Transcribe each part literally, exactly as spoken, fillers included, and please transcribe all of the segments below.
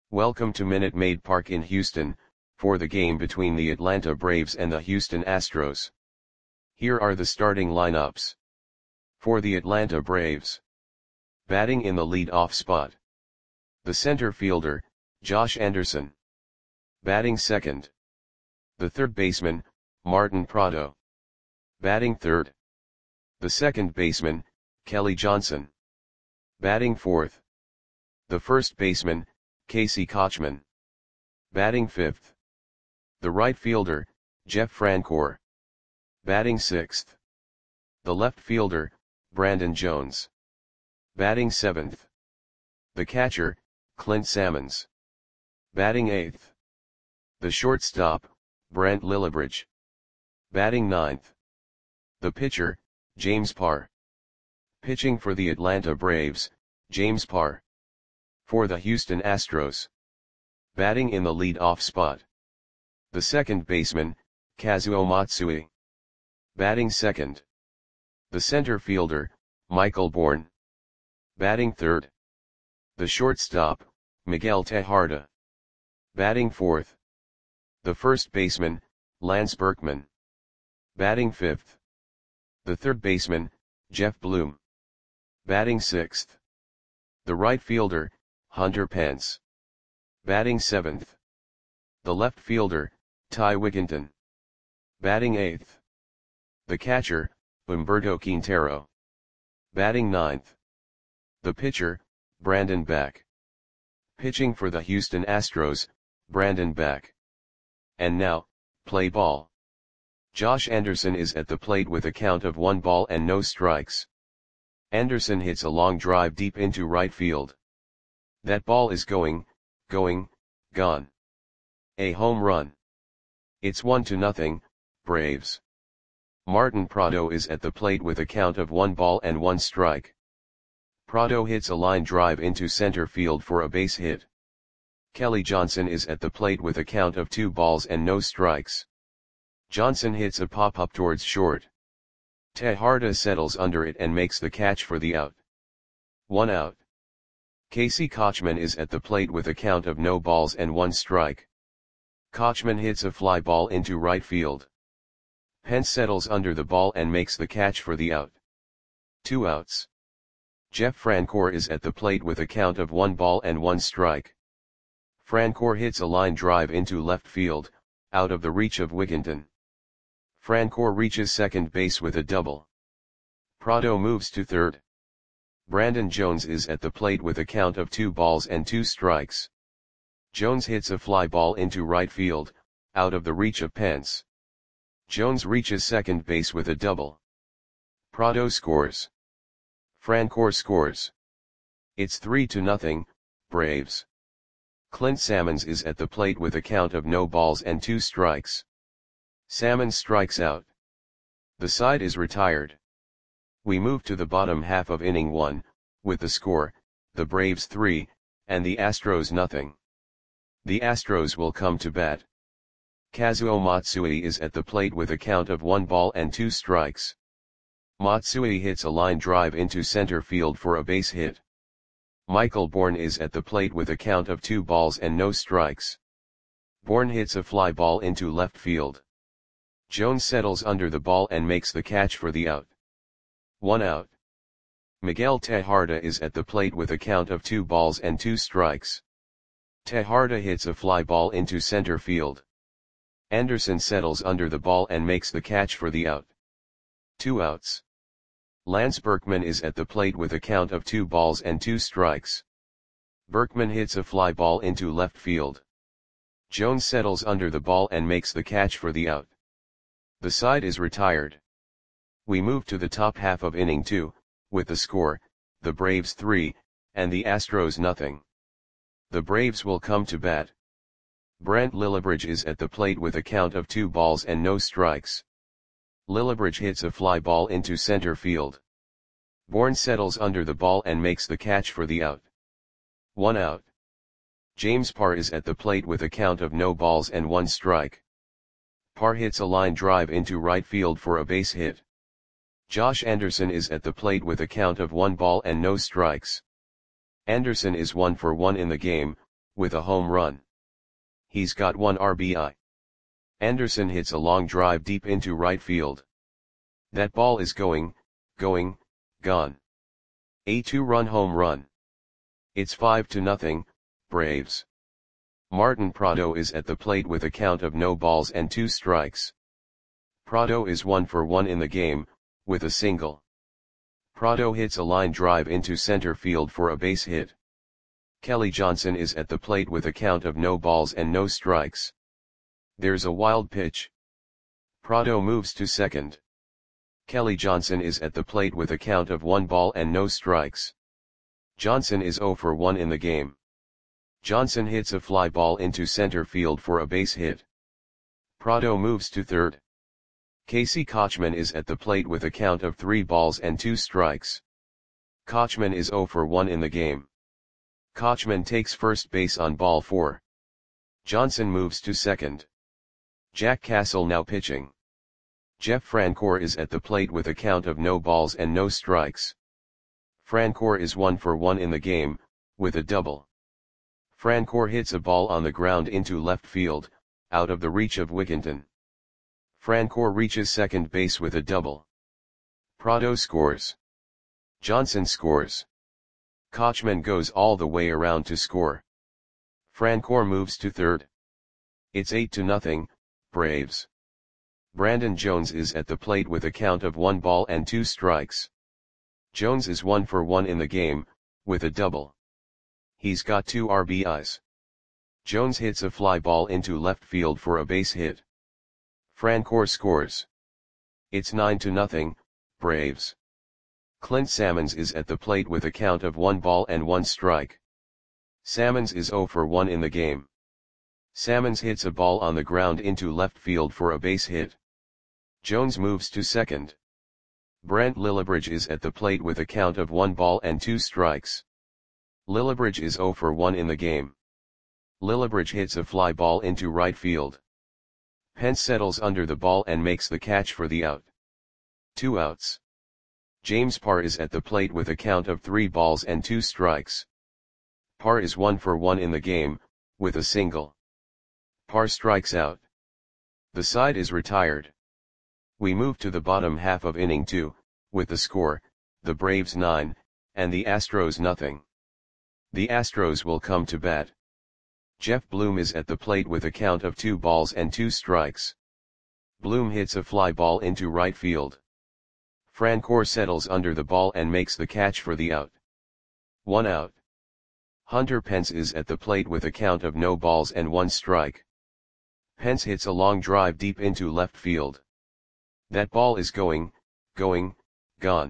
Welcome to Minute Maid Park in Houston, for the game between the Atlanta Braves and the Houston Astros. Here are the starting lineups. For the Atlanta Braves. Batting in the lead-off spot. The center fielder, Josh Anderson. Batting second. The third baseman, Martin Prado. Batting third. The second baseman, Kelly Johnson. Batting fourth. The first baseman, Casey Kotchman. Batting fifth. The right fielder, Jeff Francoeur. Batting sixth. The left fielder, Brandon Jones. Batting seventh. The catcher, Clint Sammons. Batting eighth. The shortstop, Brent Lillibridge. Batting ninth. The pitcher, James Parr. Pitching for the Atlanta Braves, James Parr. For the Houston Astros. Batting in the lead-off spot. The second baseman, Kazuo Matsui. Batting second. The center fielder, Michael Bourn. Batting third. The shortstop, Miguel Tejada. Batting fourth. The first baseman, Lance Berkman. Batting fifth. The third baseman, Jeff Bloom. Batting sixth. The right fielder, Hunter Pence. Batting seventh. The left fielder, Ty Wigginton. Batting eighth. The catcher, Humberto Quintero. Batting ninth. The pitcher, Brandon Beck. Pitching for the Houston Astros, Brandon Beck. And now, play ball. Josh Anderson is at the plate with a count of one ball and no strikes. Anderson hits a long drive deep into right field. That ball is going, going, gone. A home run. It's one to nothing, Braves. Martin Prado is at the plate with a count of one ball and one strike. Prado hits a line drive into center field for a base hit. Kelly Johnson is at the plate with a count of two balls and no strikes. Johnson hits a pop-up towards short. Tejada settles under it and makes the catch for the out. One out. Casey Kotchman is at the plate with a count of no balls and one strike. Kotchman hits a fly ball into right field. Pence settles under the ball and makes the catch for the out. Two outs. Jeff Francoeur is at the plate with a count of one ball and one strike. Francoeur hits a line drive into left field, out of the reach of Wigginton. Francoeur reaches second base with a double. Prado moves to third. Brandon Jones is at the plate with a count of two balls and two strikes. Jones hits a fly ball into right field, out of the reach of Pence. Jones reaches second base with a double. Prado scores. Francoeur scores. It's three to nothing, Braves. Clint Sammons is at the plate with a count of no balls and two strikes. Sammons strikes out. The side is retired. We move to the bottom half of inning one, with the score, the Braves three, and the Astros nothing. The Astros will come to bat. Kazuo Matsui is at the plate with a count of one ball and two strikes. Matsui hits a line drive into center field for a base hit. Michael Bourn is at the plate with a count of two balls and no strikes. Bourn hits a fly ball into left field. Jones settles under the ball and makes the catch for the out. One out. Miguel Tejada is at the plate with a count of two balls and two strikes. Tejada hits a fly ball into center field. Anderson settles under the ball and makes the catch for the out. Two outs. Lance Berkman is at the plate with a count of two balls and two strikes. Berkman hits a fly ball into left field. Jones settles under the ball and makes the catch for the out. The side is retired. We move to the top half of inning two, with the score, the Braves three, and the Astros nothing. The Braves will come to bat. Brent Lillibridge is at the plate with a count of two balls and no strikes. Lillibridge hits a fly ball into center field. Bourn settles under the ball and makes the catch for the out. One out. James Parr is at the plate with a count of no balls and one strike. Parr hits a line drive into right field for a base hit. Josh Anderson is at the plate with a count of one ball and no strikes. Anderson is one for one in the game, with a home run. He's got one R B I. Anderson hits a long drive deep into right field. That ball is going, going, gone. A two-run home run. It's five to nothing, Braves. Martin Prado is at the plate with a count of no balls and two strikes. Prado is one for one in the game, with a single. Prado hits a line drive into center field for a base hit. Kelly Johnson is at the plate with a count of no balls and no strikes. There's a wild pitch. Prado moves to second. Kelly Johnson is at the plate with a count of one ball and no strikes. Johnson is zero for one in the game. Johnson hits a fly ball into center field for a base hit. Prado moves to third. Casey Kotchman is at the plate with a count of three balls and two strikes. Kotchman is zero for one in the game. Kotchman takes first base on ball four. Johnson moves to second. Jack Castle now pitching. Jeff Francoeur is at the plate with a count of no balls and no strikes. Francoeur is one for one in the game, with a double. Francoeur hits a ball on the ground into left field, out of the reach of Wigginton. Francoeur reaches second base with a double. Prado scores. Johnson scores. Kotchman goes all the way around to score. Francoeur moves to third. It's eight to nothing, Braves. Brandon Jones is at the plate with a count of one ball and two strikes. Jones is one for one in the game, with a double. He's got two R B Is. Jones hits a fly ball into left field for a base hit. Francoeur scores. It's nine to nothing, Braves. Clint Sammons is at the plate with a count of one ball and one strike. Sammons is zero for one in the game. Sammons hits a ball on the ground into left field for a base hit. Jones moves to second. Brent Lillibridge is at the plate with a count of one ball and two strikes. Lillibridge is zero for one in the game. Lillibridge hits a fly ball into right field. Pence settles under the ball and makes the catch for the out. Two outs. James Parr is at the plate with a count of three balls and two strikes. Parr is one for one in the game, with a single. Parr strikes out. The side is retired. We move to the bottom half of inning two, with the score, the Braves nine, and the Astros nothing. The Astros will come to bat. Jeff Bloom is at the plate with a count of two balls and two strikes. Bloom hits a fly ball into right field. Francoeur settles under the ball and makes the catch for the out. One out. Hunter Pence is at the plate with a count of no balls and one strike. Pence hits a long drive deep into left field. That ball is going, going, gone.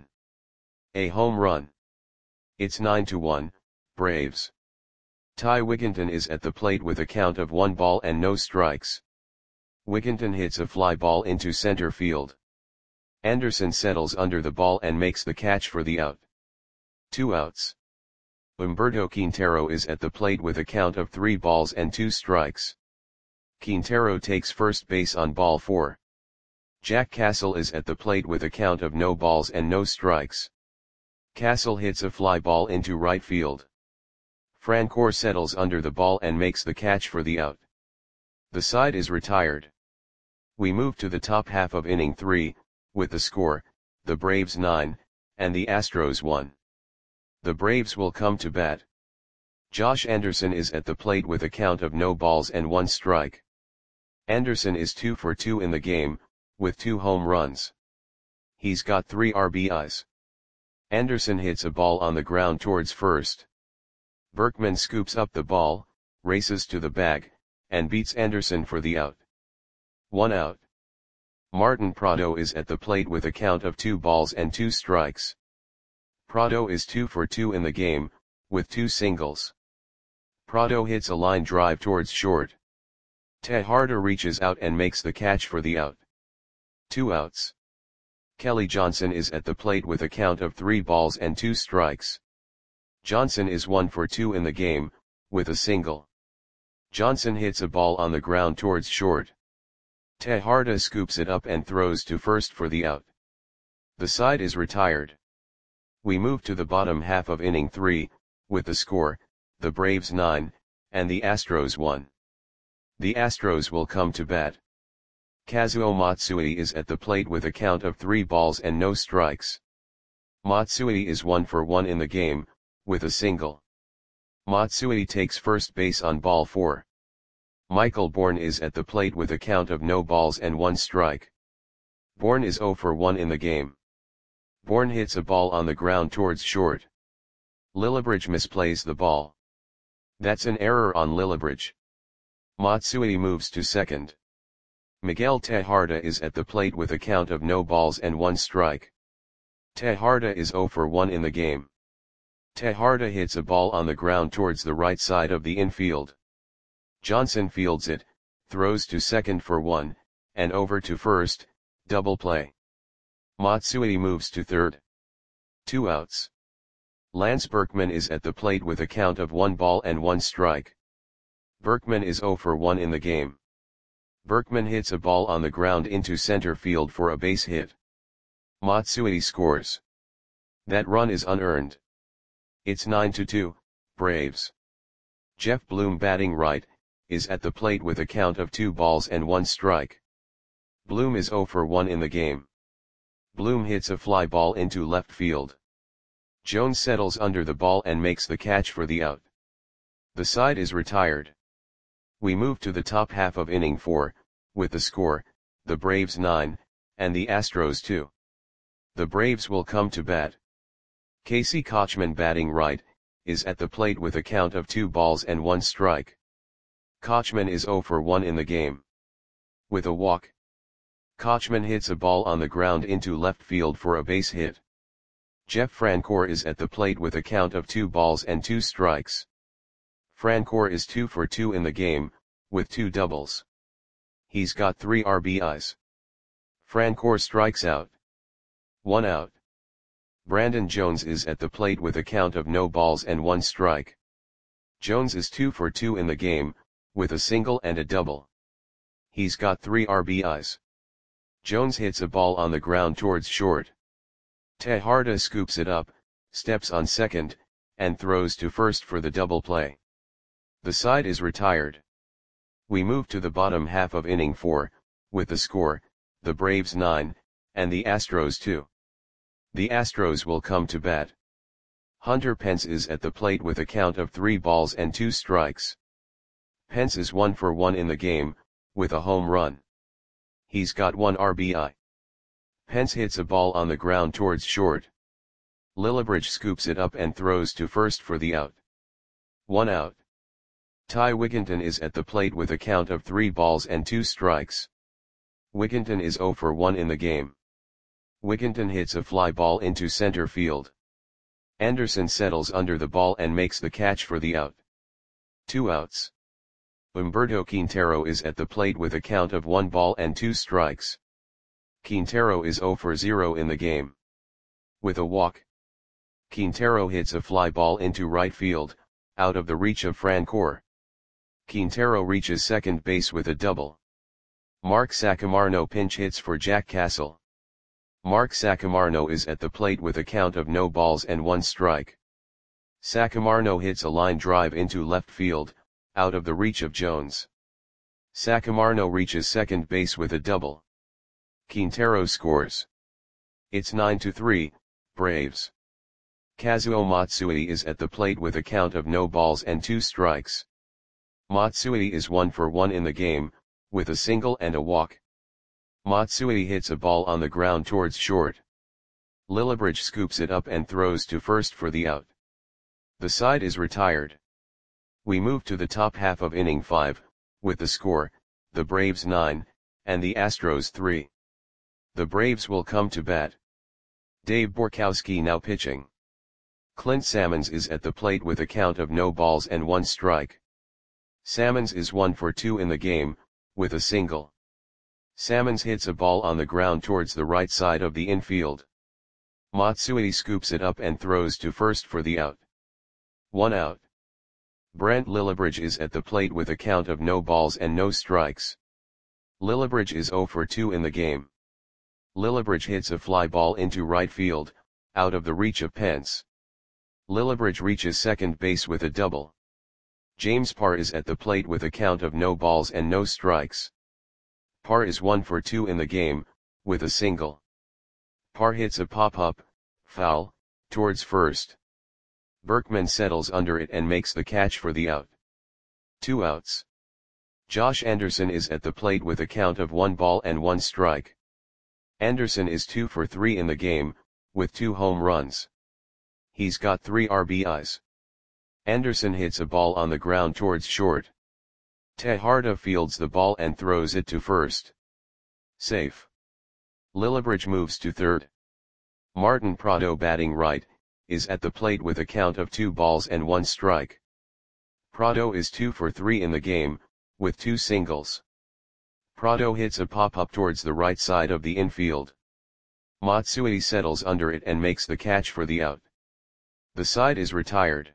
A home run. It's nine to one, Braves. Ty Wigginton is at the plate with a count of one ball and no strikes. Wigginton hits a fly ball into center field. Anderson settles under the ball and makes the catch for the out. Two outs. Humberto Quintero is at the plate with a count of three balls and two strikes. Quintero takes first base on ball four. Jack Castle is at the plate with a count of no balls and no strikes. Castle hits a fly ball into right field. Francoeur settles under the ball and makes the catch for the out. The side is retired. We move to the top half of inning three, with the score, the Braves nine, and the Astros one. The Braves will come to bat. Josh Anderson is at the plate with a count of no balls and one strike. Anderson is two for two in the game, with two home runs. He's got three R B Is. Anderson hits a ball on the ground towards first. Berkman scoops up the ball, races to the bag, and beats Anderson for the out. One out. Martin Prado is at the plate with a count of two balls and two strikes. Prado is two for two in the game, with two singles. Prado hits a line drive towards short. Tejada reaches out and makes the catch for the out. Two outs. Kelly Johnson is at the plate with a count of three balls and two strikes. Johnson is one for two in the game, with a single. Johnson hits a ball on the ground towards short. Tejada scoops it up and throws to first for the out. The side is retired. We move to the bottom half of inning three, with the score, the Braves nine, and the Astros one. The Astros will come to bat. Kazuo Matsui is at the plate with a count of three balls and no strikes. Matsui is one for one in the game, with a single. Matsui takes first base on ball four. Michael Bourne is at the plate with a count of no balls and one strike. Bourne is zero for one in the game. Bourne hits a ball on the ground towards short. Lillibridge misplays the ball. That's an error on Lillibridge. Matsui moves to second. Miguel Tejada is at the plate with a count of no balls and one strike. Tejada is zero for one in the game. Tejada hits a ball on the ground towards the right side of the infield. Johnson fields it, throws to second for one, and over to first, double play. Matsui moves to third. Two outs. Lance Berkman is at the plate with a count of one ball and one strike. Berkman is zero for one in the game. Berkman hits a ball on the ground into center field for a base hit. Matsui scores. That run is unearned. It's nine to two, Braves. Jeff Bloom, batting right, is at the plate with a count of two balls and one strike. Bloom is zero for one in the game. Bloom hits a fly ball into left field. Jones settles under the ball and makes the catch for the out. The side is retired. We move to the top half of inning four, with the score, the Braves nine, and the Astros two. The Braves will come to bat. Casey Kotchman, batting right, is at the plate with a count of two balls and one strike. Kotchman is zero for one in the game. With a walk. Kotchman hits a ball on the ground into left field for a base hit. Jeff Francoeur is at the plate with a count of two balls and two strikes. Francoeur is two for two in the game, with two doubles. He's got three R B Is. Francoeur strikes out. One out. Brandon Jones is at the plate with a count of no balls and one strike. Jones is two for two in the game, with a single and a double. He's got three R B Is. Jones hits a ball on the ground towards short. Tejada scoops it up, steps on second, and throws to first for the double play. The side is retired. We move to the bottom half of inning four, with the score, the Braves nine, and the Astros two. The Astros will come to bat. Hunter Pence is at the plate with a count of three balls and two strikes. Pence is one for one in the game, with a home run. He's got one R B I. Pence hits a ball on the ground towards short. Lillibridge scoops it up and throws to first for the out. One out. Ty Wigginton is at the plate with a count of three balls and two strikes. Wigginton is zero for one in the game. Wigginton hits a fly ball into center field. Anderson settles under the ball and makes the catch for the out. Two outs. Humberto Quintero is at the plate with a count of one ball and two strikes. Quintero is zero for zero in the game. With a walk. Quintero hits a fly ball into right field, out of the reach of Francoeur. Quintero reaches second base with a double. Mark Saccamarno pinch hits for Jack Castle. Mark Saccamarno is at the plate with a count of no balls and one strike. Saccamarno hits a line drive into left field, out of the reach of Jones. Saccamarno reaches second base with a double. Quintero scores. It's nine to three, Braves. Kazuo Matsui is at the plate with a count of no balls and two strikes. Matsui is one for one in the game, with a single and a walk. Matsui hits a ball on the ground towards short. Lillibridge scoops it up and throws to first for the out. The side is retired. We move to the top half of inning five, with the score, the Braves nine, and the Astros three. The Braves will come to bat. Dave Borkowski now pitching. Clint Sammons is at the plate with a count of no balls and one strike. Sammons is one for two in the game, with a single. Sammons hits a ball on the ground towards the right side of the infield. Matsui scoops it up and throws to first for the out. One out. Brent Lillibridge is at the plate with a count of no balls and no strikes. Lillibridge is zero for two in the game. Lillibridge hits a fly ball into right field, out of the reach of Pence. Lillibridge reaches second base with a double. James Parr is at the plate with a count of no balls and no strikes. Parr is one for two in the game, with a single. Parr hits a pop-up, foul, towards first. Berkman settles under it and makes the catch for the out. Two outs. Josh Anderson is at the plate with a count of one ball and one strike. Anderson is two for three in the game, with two home runs. He's got three R B Is. Anderson hits a ball on the ground towards short. Tejada fields the ball and throws it to first. Safe. Lillibridge moves to third. Martin Prado, batting right, is at the plate with a count of two balls and one strike. Prado is two for three in the game, with two singles. Prado hits a pop-up towards the right side of the infield. Matsui settles under it and makes the catch for the out. The side is retired.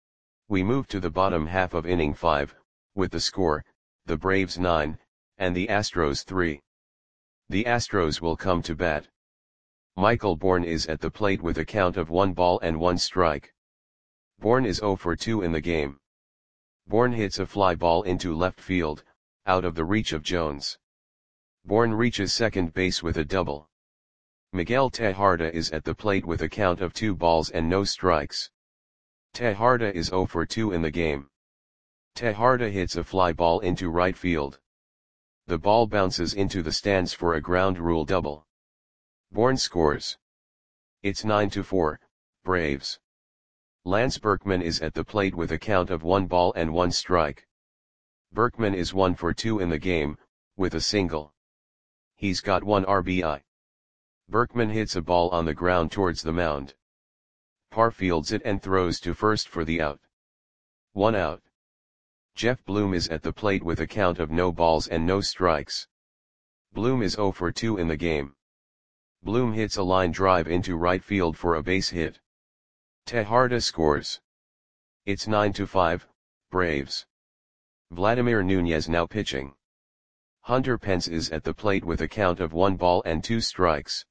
We move to the bottom half of inning five, with the score, the Braves nine, and the Astros three. The Astros will come to bat. Michael Bourne is at the plate with a count of one ball and one strike. Bourne is zero for two in the game. Bourne hits a fly ball into left field, out of the reach of Jones. Bourne reaches second base with a double. Miguel Tejada is at the plate with a count of two balls and no strikes. Tejada is zero for two in the game. Tejada hits a fly ball into right field. The ball bounces into the stands for a ground rule double. Bourne scores. It's nine to four, Braves. Lance Berkman is at the plate with a count of one ball and one strike. Berkman is one for two in the game, with a single. He's got one R B I. Berkman hits a ball on the ground towards the mound. Parr fields it and throws to first for the out. One out. Jeff Bloom is at the plate with a count of no balls and no strikes. Bloom is zero for two in the game. Bloom hits a line drive into right field for a base hit. Tejada scores. It's nine to five, Braves. Vladimir Nunez now pitching. Hunter Pence is at the plate with a count of one ball and two strikes.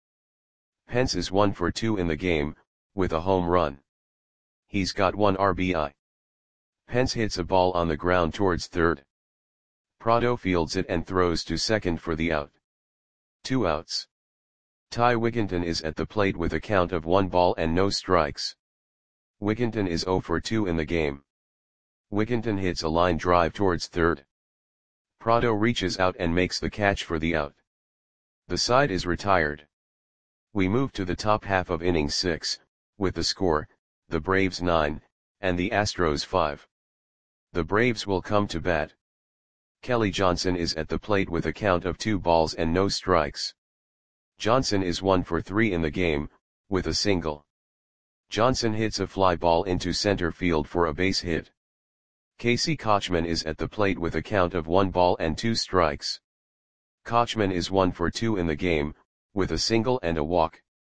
Pence is one for two in the game, with a home run. He's got one R B I. Pence hits a ball on the ground towards third. Prado fields it and throws to second for the out. Two outs. Ty Wigginton is at the plate with a count of one ball and no strikes. Wigginton is zero for two in the game. Wigginton hits a line drive towards third. Prado reaches out and makes the catch for the out. The side is retired. We move to the top half of inning six, with the score, the Braves nine, and the Astros five. The Braves will come to bat. Kelly Johnson is at the plate with a count of two balls and no strikes. Johnson is one for three in the game, with a single. Johnson hits a fly ball into center field for a base hit. Casey Kochman is at the plate with a count of one ball and two strikes. Kochman is one for two in the game, with a single and a walk.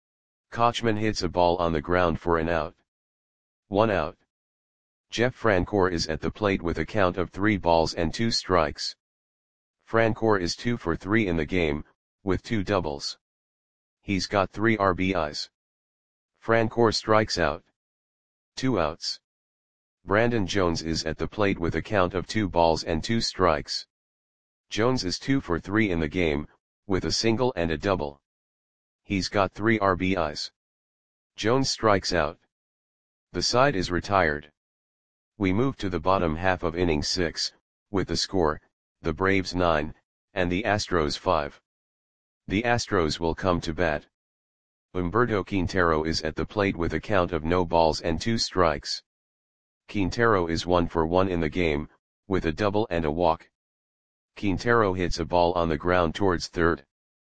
Kochman hits a ball on the ground for an out. One out. Jeff Francoeur is at the plate with a count of three balls and two strikes. Francoeur is two for three in the game, with two doubles. He's got three R B Is. Francoeur strikes out. Two outs. Brandon Jones is at the plate with a count of two balls and two strikes. Jones is two for three in the game, with a single and a double. He's got three R B Is. Jones strikes out. The side is retired. We move to the bottom half of inning six, with the score, the Braves nine, and the Astros five. The Astros will come to bat. Humberto Quintero is at the plate with a count of no balls and two strikes. Quintero is one for one in the game, with a double and a walk. Quintero hits a ball on the ground towards third.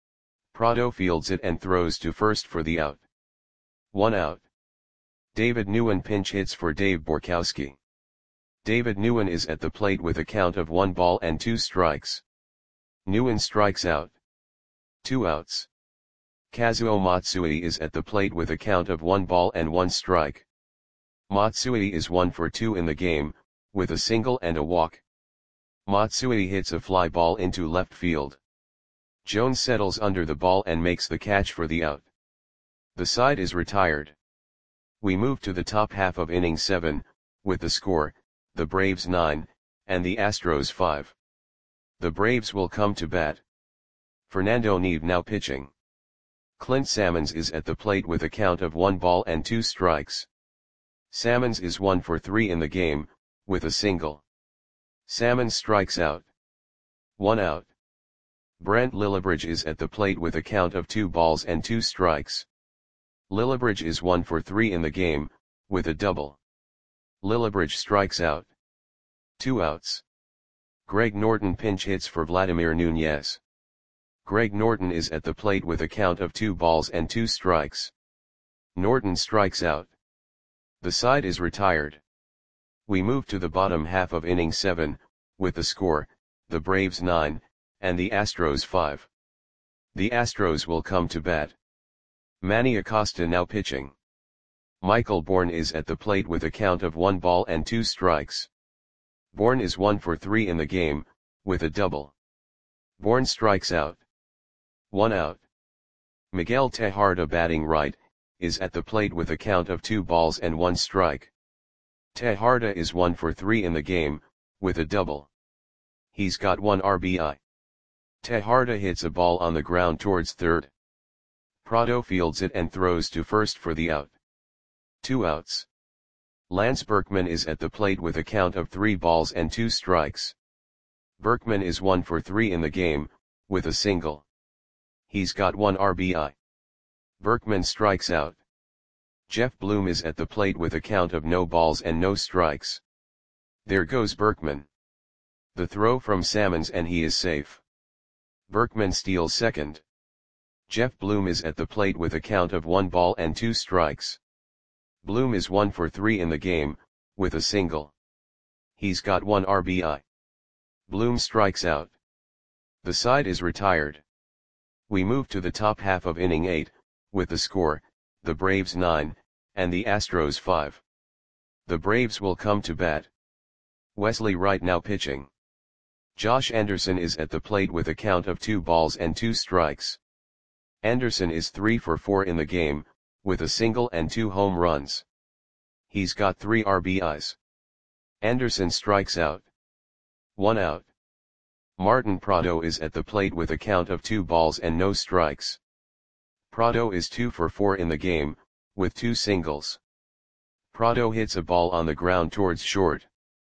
Prado fields it and throws to first for the out. One out. David Nguyen pinch hits for Dave Borkowski. David Nguyen is at the plate with a count of one ball and two strikes. Nguyen strikes out. Two outs. Kazuo Matsui is at the plate with a count of one ball and one strike. Matsui is one for two in the game, with a single and a walk. Matsui hits a fly ball into left field. Jones settles under the ball and makes the catch for the out. The side is retired. We move to the top half of inning seven, with the score, the Braves nine, and the Astros five. The Braves will come to bat. Fernando Neve now pitching. Clint Sammons is at the plate with a count of one ball and two strikes. Sammons is one for three in the game, with a single. Sammons strikes out. One out. Brent Lillibridge is at the plate with a count of two balls and two strikes. Lillibridge is one for three in the game, with a double. Lillibridge strikes out. Two outs. Greg Norton pinch hits for Vladimir Nunez. Greg Norton is at the plate with a count of two balls and two strikes. Norton strikes out. The side is retired. We move to the bottom half of inning seven, with the score, the Braves nine, and the Astros five. The Astros will come to bat. Manny Acosta now pitching. Michael Bourne is at the plate with a count of one ball and two strikes. Bourne is one for three in the game, with a double. Bourne strikes out. One out. Miguel Tejada batting right, is at the plate with a count of two balls and one strike. Tejada is one for three in the game, with a double. He's got one R B I. Tejada hits a ball on the ground towards third. Prado fields it and throws to first for the out. Two outs. Lance Berkman is at the plate with a count of three balls and two strikes. Berkman is one for three in the game, with a single. He's got one R B I. Berkman strikes out. Jeff Bloom is at the plate with a count of no balls and no strikes. There goes Berkman. The throw from Sammons and he is safe. Berkman steals second. Jeff Bloom is at the plate with a count of one ball and two strikes. Bloom is one for three in the game, with a single. He's got one R B I. Bloom strikes out. The side is retired. We move to the top half of inning eight, with the score, the Braves nine, and the Astros five. The Braves will come to bat. Wesley Wright now pitching. Josh Anderson is at the plate with a count of two balls and two strikes. Anderson is three for four in the game, with a single and two home runs. He's got three R B Is. Anderson strikes out. One out. Martin Prado is at the plate with a count of two balls and no strikes. Prado is two for four in the game, with two singles. Prado hits a ball on the ground towards short.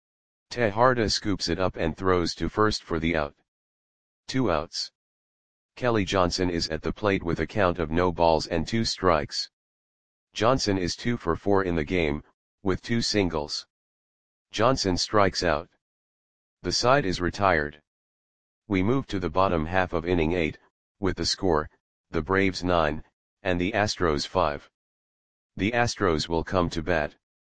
Tejada scoops it up and throws to first for the out. Two outs. Kelly Johnson is at the plate with a count of no balls and two strikes. Johnson is two for four in the game, with two singles. Johnson strikes out. The side is retired. We move to the bottom half of inning eight, with the score, the Braves nine, and the Astros five. The Astros will come to bat.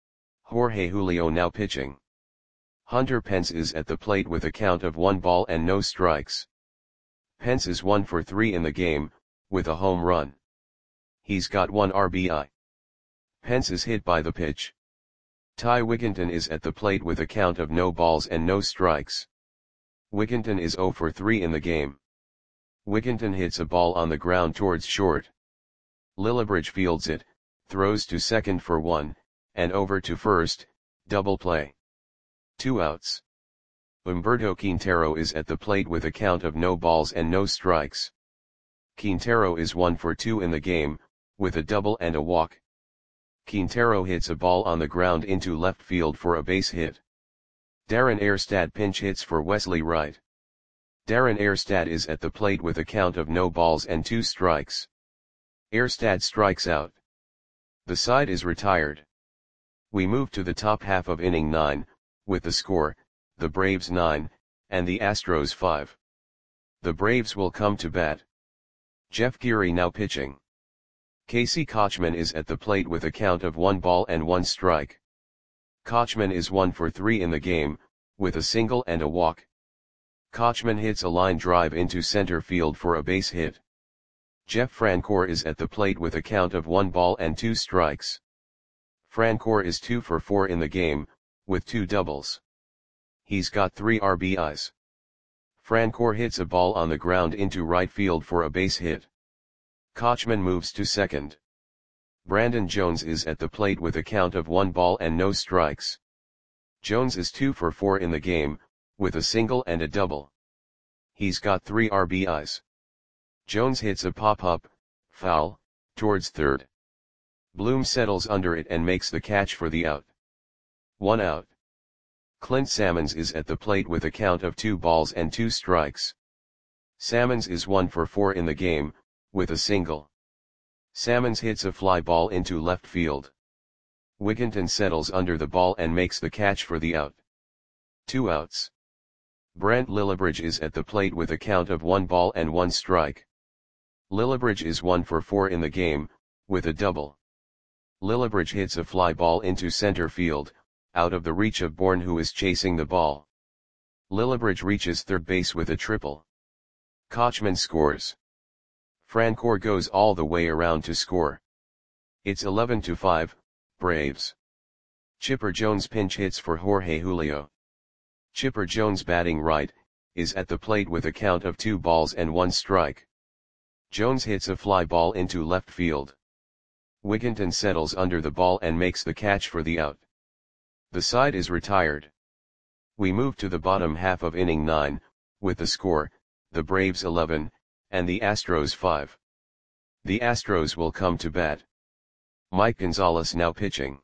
Jorge Julio now pitching. Hunter Pence is at the plate with a count of one ball and no strikes. Pence is one for three in the game, with a home run. He's got one R B I. Pence is hit by the pitch. Ty Wigginton is at the plate with a count of no balls and no strikes. Wigginton is zero for three in the game. Wigginton hits a ball on the ground towards short. Lillibridge fields it, throws to second for one, and over to first, double play. Two outs. Humberto Quintero is at the plate with a count of no balls and no strikes. Quintero is one for two in the game, with a double and a walk. Quintero hits a ball on the ground into left field for a base hit. Darren Erstad pinch hits for Wesley Wright. Darren Erstad is at the plate with a count of no balls and two strikes. Erstad strikes out. The side is retired. We move to the top half of inning nine, with the score, the Braves nine, and the Astros five. The Braves will come to bat. Jeff Geary now pitching. Casey Kochman is at the plate with a count of one ball and one strike. Kochman is one for three in the game, with a single and a walk. Kochman hits a line drive into center field for a base hit. Jeff Francoeur is at the plate with a count of one ball and two strikes. Francoeur is two for four in the game, with two doubles. He's got three R B Is. Francoeur hits a ball on the ground into right field for a base hit. Kochman moves to second. Brandon Jones is at the plate with a count of one ball and no strikes. Jones is two for four in the game, with a single and a double. He's got three R B Is. Jones hits a pop-up, foul, towards third. Bloom settles under it and makes the catch for the out. One out. Clint Sammons is at the plate with a count of two balls and two strikes. Sammons is one for four in the game, with a single. Sammons hits a fly ball into left field. Wigginton settles under the ball and makes the catch for the out. Two outs. Brent Lillibridge is at the plate with a count of one ball and one strike. Lillibridge is one for four in the game, with a double. Lillibridge hits a fly ball into center field, out of the reach of Bourne, who is chasing the ball. Lillibridge reaches third base with a triple. Kochman scores. Francoeur goes all the way around to score. It's eleven to five, Braves. Chipper Jones pinch hits for Jorge Julio. Chipper Jones, batting right, is at the plate with a count of two balls and one strike. Jones hits a fly ball into left field. Wigginton settles under the ball and makes the catch for the out. The side is retired. We move to the bottom half of inning nine, with the score, the Braves eleven, and the Astros five. The Astros will come to bat. Mike Gonzalez now pitching.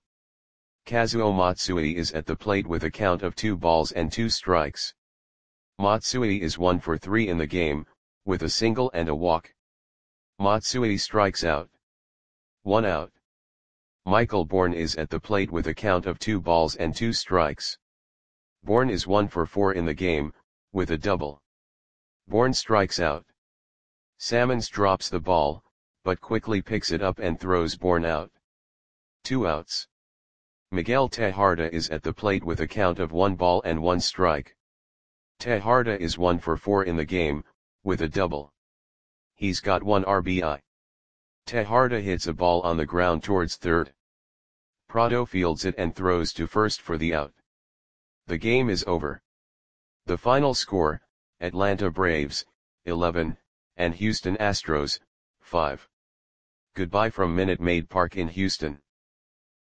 Kazuo Matsui is at the plate with a count of two balls and two strikes. Matsui is one for three in the game, with a single and a walk. Matsui strikes out. One out. Michael Bourne is at the plate with a count of two balls and two strikes. Bourne is one for four in the game, with a double. Bourne strikes out. Sammons drops the ball, but quickly picks it up and throws Bourne out. Two outs. Miguel Tejada is at the plate with a count of one ball and one strike. Tejada is one for four in the game, with a double. He's got one R B I. Tejada hits a ball on the ground towards third. Prado fields it and throws to first for the out. The game is over. The final score, Atlanta Braves, eleven, and Houston Astros, five. Goodbye from Minute Maid Park in Houston.